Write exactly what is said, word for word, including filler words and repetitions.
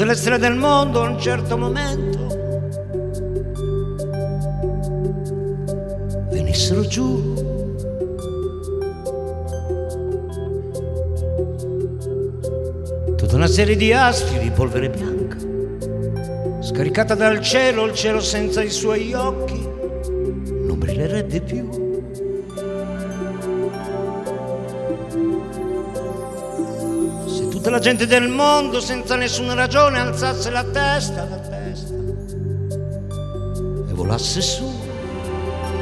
tutte le stelle del mondo a un certo momento venissero giù, tutta una serie di astri di polvere bianca scaricata dal cielo, il cielo senza i suoi occhi non brillerebbe più. Se tutta la gente del mondo senza nessuna ragione alzasse la testa, la testa e volasse su,